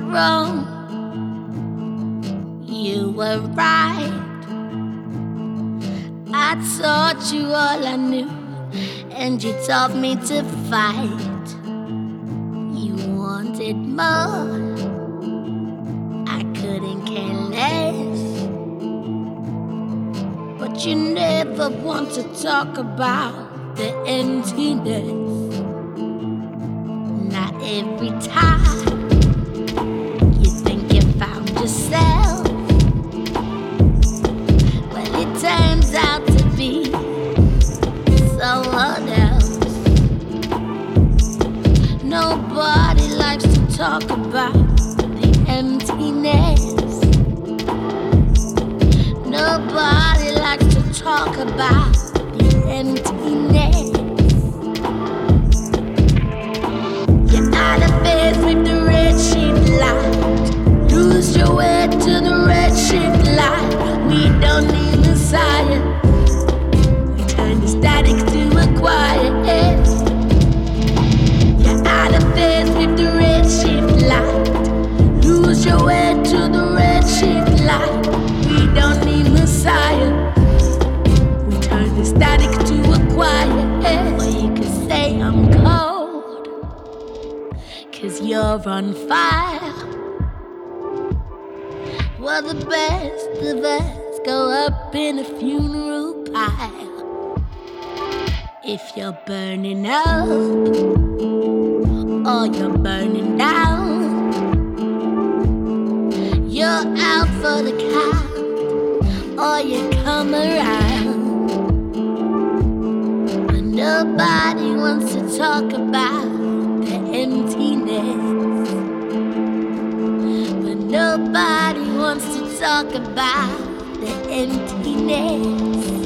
wrong. You were right. I taught you all I knew, and you taught me to fight. You wanted more, I couldn't care less. But you never want to talk about the emptiness. Not every time you think you found yourself, well, it turns out to be someone else. Nobody likes to talk about the emptiness. Nobody likes to talk about the emptiness. You're out of phase with the red sheep light. Lose your way to the red sheep light. We don't need Messiah. We turn the static to a quiet. You're out of phase with the red sheep light. Lose your way to the red sheep light. We don't need Messiah. We turn the static to a quiet. Or you could say I'm cold, 'cause you're on fire. Well, the best of us go up in a funeral pile. If you're burning up or you're burning down, you're out for the count or you come around. But nobody wants to talk about the emptiness. But nobody wants to talk about the emptiness.